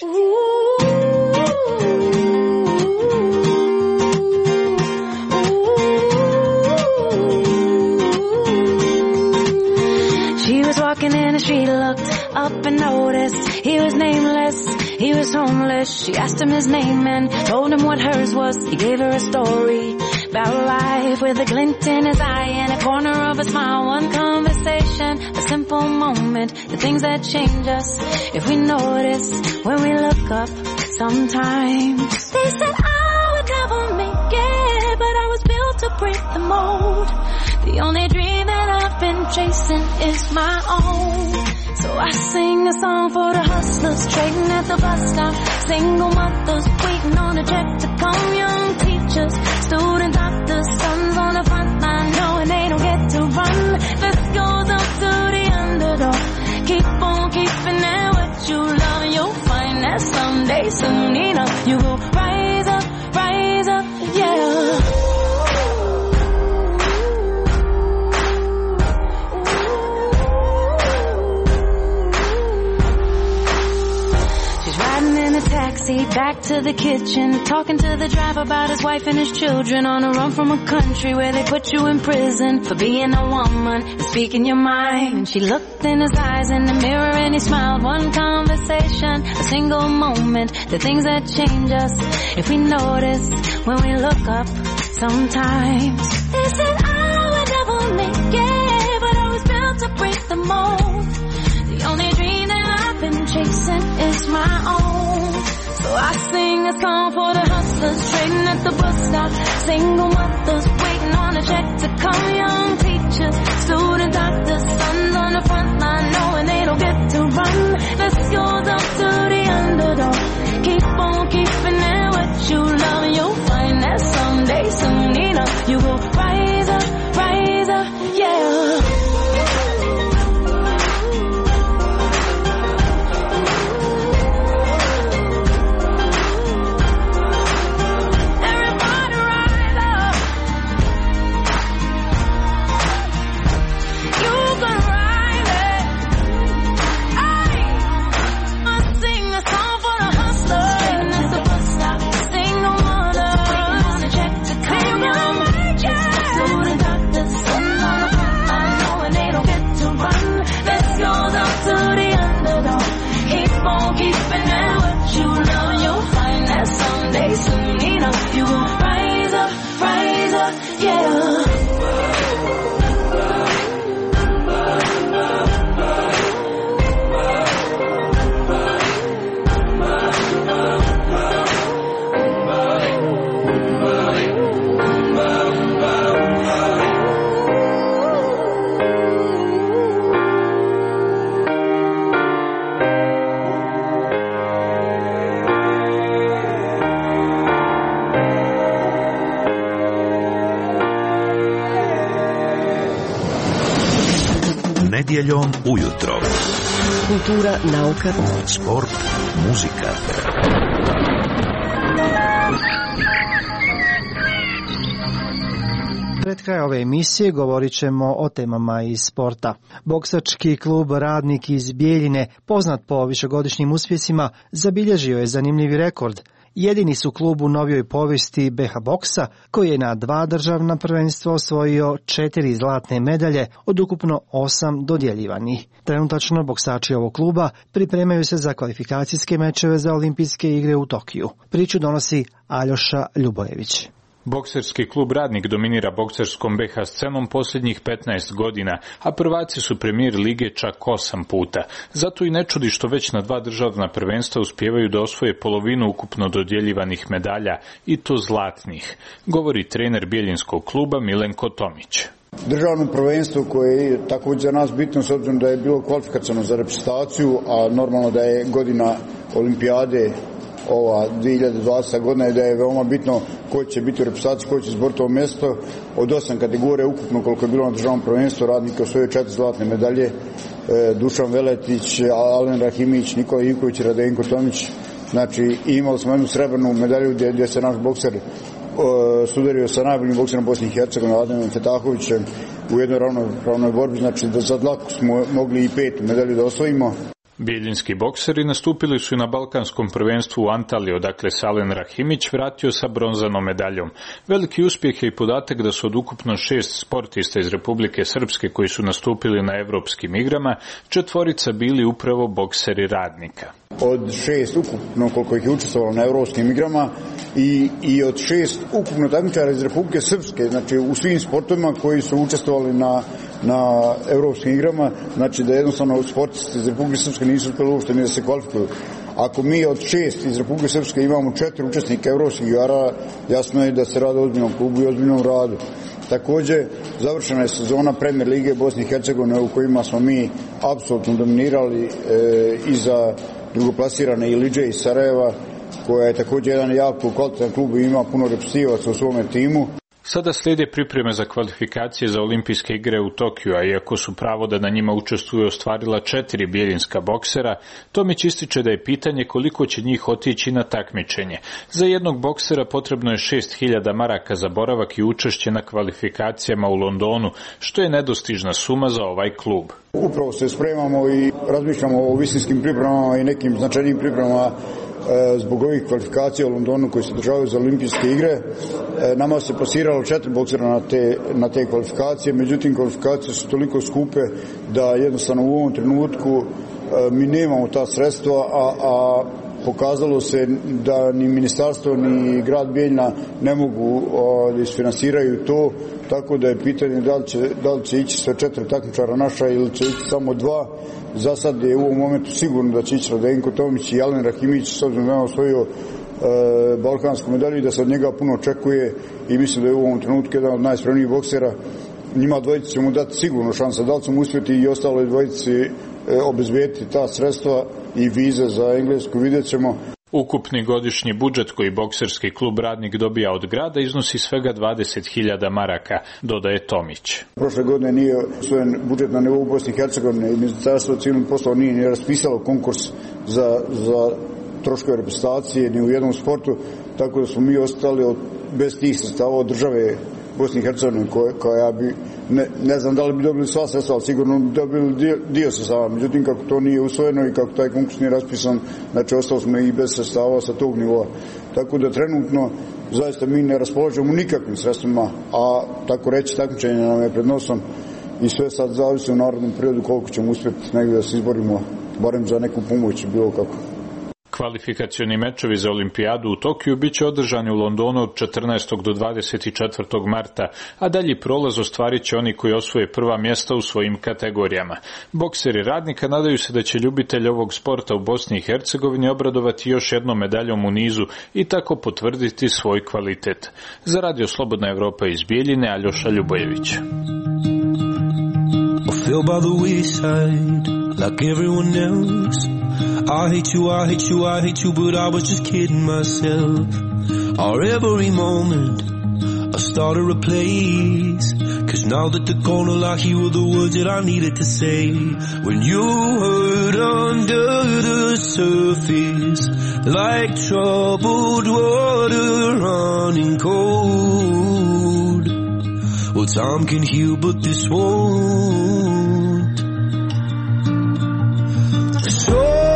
She was walking in the street, looked up and noticed he was nameless, he was homeless. She asked him his name and told him what hers was. He gave her a story about life with a glint in his eye and a corner of a smile. One conversation, a simple moment, the things that change us if we notice when we look up sometimes. They said I would never make it, but I was built to break the mold. The only dream that I've been chasing is my own. So I sing a song for the hustlers trading at the bus stop, single mothers waiting on a check to come, young teachers, student doctors, sons on the front line knowing they don't get to run. This goes up to the underdog. Keep on keeping at what you love and you'll find that someday, soon enough, you will rise up, yeah. taxi back to the kitchen, talking to the driver about his wife and his children, on a run from a country where they put you in prison for being a woman and speaking your mind. And she looked in his eyes in the mirror and he smiled. One conversation, a single moment, the things that change us if we notice when we look up sometimes. They said I would never make it, but I was built to break the mold. The only dream that I've been chasing is my own. So I sing a song for the hustlers trading at the bus stop, single mothers waiting on a check to come, young teachers, student doctors, sons on the front line knowing they don't get to run. This goes up to the underdog. Keep on keeping it what you love, and you'll find that someday, soon enough, you will rise up, yeah. Nedjeljom ujutro. Kultura, nauka, sport, muzika. Pred kraj ove emisije govorit ćemo o temama iz sporta. Boksački klub Radnik iz Bijeljine, poznat po višegodišnjim uspjesima, zabilježio je zanimljivi rekord. Jedini su klub u novijoj povijesti BH boksa koji je na 2 državna prvenstva osvojio 4 zlatne medalje od ukupno 8 dodjeljivanih. Trenutačno boksači ovog kluba pripremaju se za kvalifikacijske mečeve za olimpijske igre u Tokiju. Priču donosi Aljoša Ljubojević. Bokserski klub Radnik dominira bokserskom BH scenom posljednjih 15 godina, a prvaci su premijer lige čak 8 puta. Zato i ne čudi što već na 2 državna prvenstva uspijevaju da osvoje polovinu ukupno dodjeljivanih medalja, i to zlatnih, govori trener bijeljinskog kluba Milenko Tomić. Državno prvenstvo koje je također za nas bitno s obzirom da je bilo kvalifikaciono za reprezentaciju, a normalno da je godina olimpijade ova 2020. godina je da je veoma bitno ko će biti u reprezentaciji, ko će izboriti ovo mjesto. Od 8 kategorija ukupno koliko je bilo na državnom prvenstvu Radnik je osvojio 4 zlatne medalje, Dušan Veletić, Alen Rahimić, Nikola Ivković i Radenko Tomić. Znači imali smo jednu srebrnu medalju gdje se naš bokser sudario sa najboljim bokserom Bosne i Hercegovine Ademom Fetahovićem u jednoj ravnoj borbi, znači da za dlaku smo mogli i 5 medalju da osvojimo. Bijeljinski bokseri nastupili su i na Balkanskom prvenstvu u Antaliji, odakle Salen Rahimić vratio sa bronzanom medaljom. Veliki uspjeh je i podatak da su od ukupno 6 sportista iz Republike Srpske koji su nastupili na evropskim igrama, 4 bili upravo bokseri Radnika. Od 6 ukupno koliko ih je učestvovalo na evropskim igrama i od 6 ukupno takmičara iz Republike Srpske, znači u svim sportovima koji su učestvovali na evropskim igrama, znači da jednostavno sportisti iz Republike Srpske nisu uspjeli uopšte ni da se kvalifikuju. Ako mi od 6 iz Republike Srpske imamo 4 učesnika evropskih igara, jasno je da se radi o ozbiljnom klubu i ozbiljnom radu. Također, završena je sezona Premier lige Bosne i Hercegovine u kojima smo mi apsolutno dominirali iza drugoplasirane Ilidže iz Sarajeva, koja je također jedan jako kvalitetan klub i ima puno reprezentativaca u svome timu. Sada slijede pripreme za kvalifikacije za olimpijske igre u Tokiju, a iako su pravo da na njima učestvuju ostvarila 4 bijeljinska boksera, Tomić ističe da je pitanje koliko će njih otići na takmičenje. Za jednog boksera potrebno je 6.000 maraka za boravak i učešće na kvalifikacijama u Londonu, što je nedostižna suma za ovaj klub. Upravo se spremamo i razmišljamo o visinskim pripremama i nekim značajnim pripremama zbog ovih kvalifikacija u Londonu koji se održavaju za olimpijske igre. Nama se plasiralo 4 boksera na te kvalifikacije, međutim kvalifikacije su toliko skupe da jednostavno u ovom trenutku mi nemamo ta sredstva, a pokazalo se da ni ministarstvo ni grad Bijeljina ne mogu da isfinansiraju to, tako da je pitanje da li će ići sve 4 takmičara naša ili će ići samo 2. Za sad je u ovom momentu sigurno da će ići Radenko Tomić i Alen Rahimić, s obzirom da je osvojio balkansku medalju i da se od njega puno očekuje i mislim da je u ovom trenutku jedan od najspremnijih boksera. Njima dvojici ćemo dati sigurno šansa, da li ćemo uspjeti i ostaloj dvojici obezbediti ta sredstva i vize za Englesku, vidjet ćemo. Ukupni godišnji budžet koji bokserski klub Radnik dobija od grada iznosi svega 20.000 maraka, dodaje Tomić. Prošle godine nije usvojen budžet na nivou Bosne i Hercegovine i Ministarstvo civilnih poslova nije ni raspisalo konkurs za troškove reprezentacije ni u jednom sportu, tako da smo mi ostali bez tih sredstava od države Bosne i Hercegovine koja bi, ne znam da li bi dobili sva sredstva, ali sigurno bi dobili dio sredstava. Međutim, kako to nije usvojeno i kako taj konkurs nije raspisan, znači ostali smo i bez sredstava sa tog nivoa. Tako da trenutno zaista mi ne raspolažemo nikakvim sredstvima, a tako reći takmičenje nam je pred nosom i sve sad zavisi u narodnom periodu koliko ćemo uspjeti negdje da se izborimo, barem za neku pomoć bilo kako. Kvalifikacioni mečevi za olimpijadu u Tokiju biće održani u Londonu od 14. do 24. marta, a dalji prolaz ostvarit će oni koji osvoje prva mjesta u svojim kategorijama. Bokseri Radnika nadaju se da će ljubitelj ovog sporta u Bosni i Hercegovini obradovati još jednom medaljom u nizu i tako potvrditi svoj kvalitet. Za Radio Slobodna Evropa iz Bijeljine, Aljoša Ljubojević. I hate you, but I was just kidding myself. Our every moment I started a place, 'cause now that the corner lock, you were the words that I needed to say. When you hurt under the surface, like troubled water running cold. Well, time can heal, but this won't. So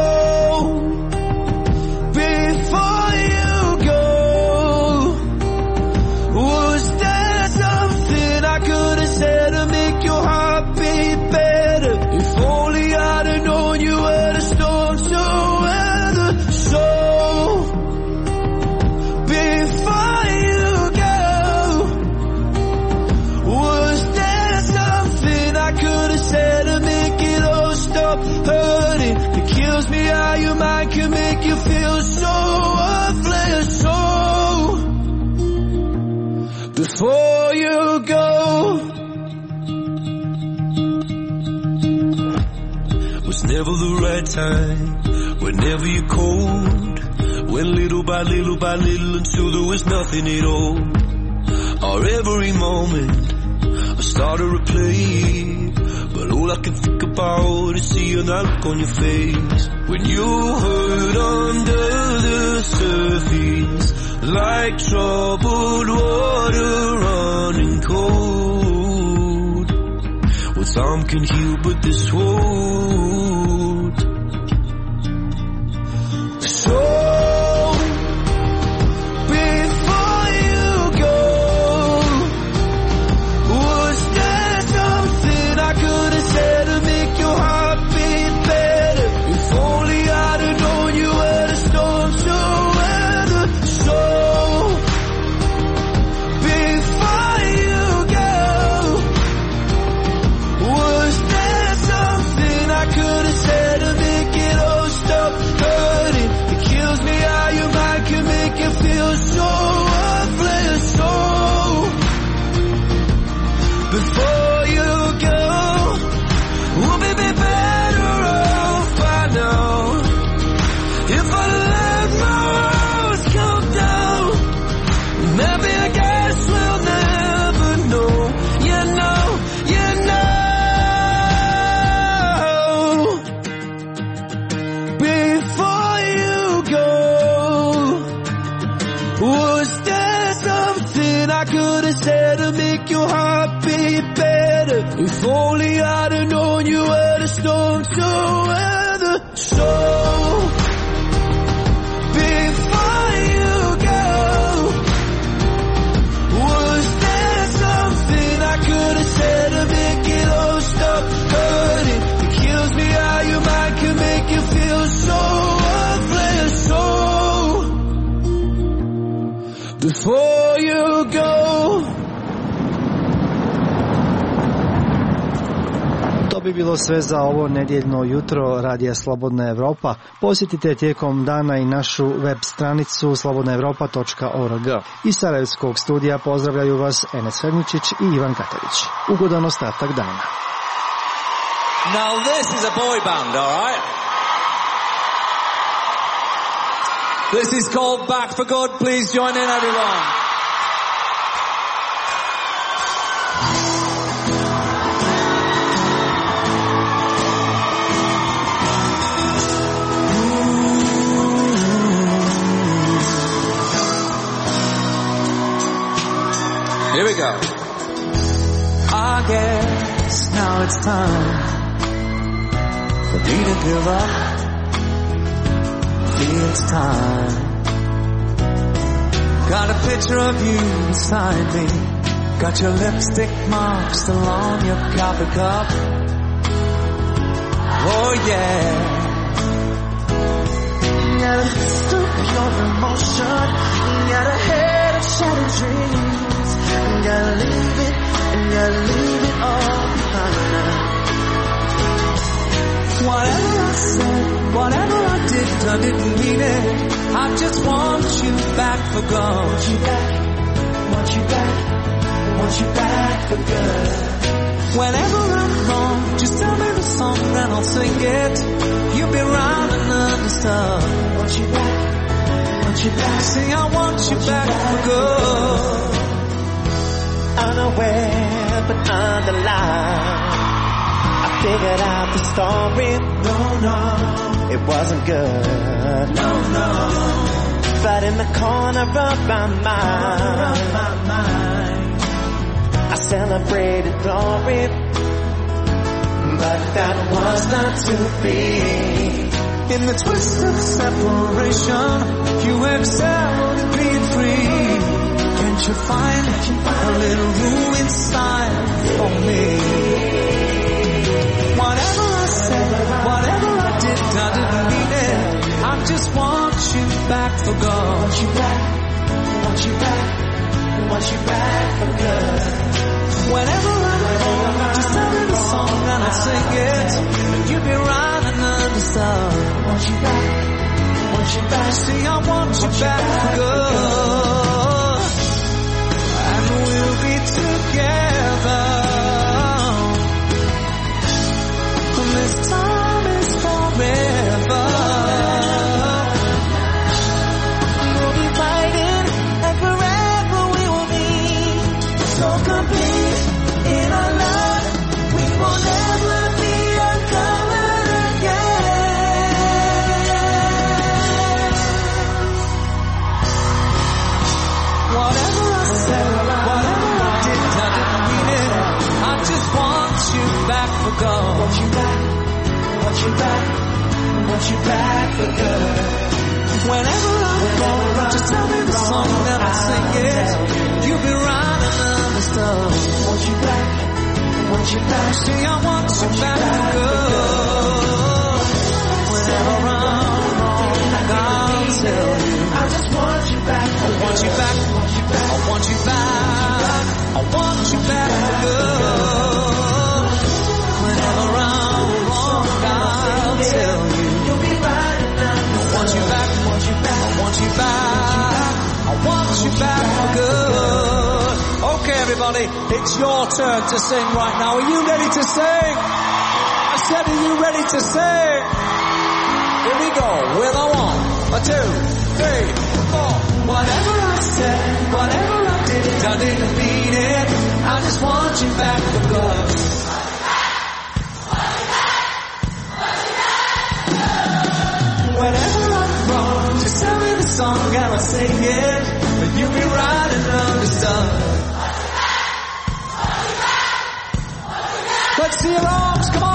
your mind can make you feel so worthless. So before you go, was never the right time, whenever you're cold, went little by little until there was nothing at all. Or every moment I started to play, but all I can think about is seeing that look on your face. When you hurt under the surface, like troubled water running cold. Well, time can heal, but this won't. So before you go, was there something I could have said to make your heart beat better? If only I'd have known you were the storm to weather. So before you go, was there something I could have said to make it all stop hurting? It kills me how your mind can make you feel so worthless. So before you go, we'll be better off by now. If I let my walls come down, maybe I guess we'll never know. You know, you know. Before you go, was there something I could have said to make your heart beat better? If only I'd have known you were the storm to weather. So before before you go. To bi bilo sve za ovo nedjeljno jutro Radija Slobodna Evropa. Posjetite tijekom dana i našu web stranicu slobodnaevropa.org. Iz Sarajevskog studija pozdravljaju vas Enes Ferničić i Ivan Katarić. Ugodan ostatak dana. Now this is a boy band, all right? This is called Back for Good. Please join in, everyone. Here we go. I guess now it's time for me to give up. It's time. Got a picture of you beside me. Got your lipstick marks still on your coffee cup. Oh yeah. You got a fist of pure emotion. You got a head of shattered dreams. You gotta leave it, and you gotta leave it all behind. Whatever I said, whatever I did, I didn't mean it. I just want you back for good. Want you back, want you back, want you back for good. Whenever I'm wrong, just tell me the song and I'll sing it. You'll be round and understood. Want you back, want you back. See, I want you back for good. Unaware but underlined, I figured out the story. No, it wasn't good. No. But in the corner of my mind, I celebrated glory. But that was not to be. In the twist of separation, you excelled in being free. Can't you find a little room inside for me? Whatever I said, whatever I did, I didn't mean it. I just want you back for good. Want you back, want you back, want you back for good. Whenever I'm wrong, just tell me the song and I'll sing it. And you'll be right and understand. Want you back, want you back. See, I want you back for good. And we'll be together. This time is forever. We'll be fighting and forever we will be so complete in our love. We will never be uncovered again. Whatever I said, whatever I did, I didn't mean it. I just want you back for good. Want you back, want you back, want you back for good. Whenever I'm wrong, just tell me the song and I'll sing it. You'll be right and understood. Want you back, want you back. See, I want you back for good. Whenever I'm wrong, I'll tell you. I just want you back. I want you back. I want you back. I want you back for good. Whenever I'm wrong, I'll tell you. You'll be right now. I want you back. I want you back. I want you back. I want you back for good. Okay, everybody, it's your turn to sing right now. Are you ready to sing? I said, are you ready to sing? Here we go with a 1, a 2, 3, 4. Whatever I said, whatever I did, I didn't mean it. I just want you back for good. Whenever I'm wrong, just tell me the song and I'll sing it. But you'll be right and understood. Let's see your arms, come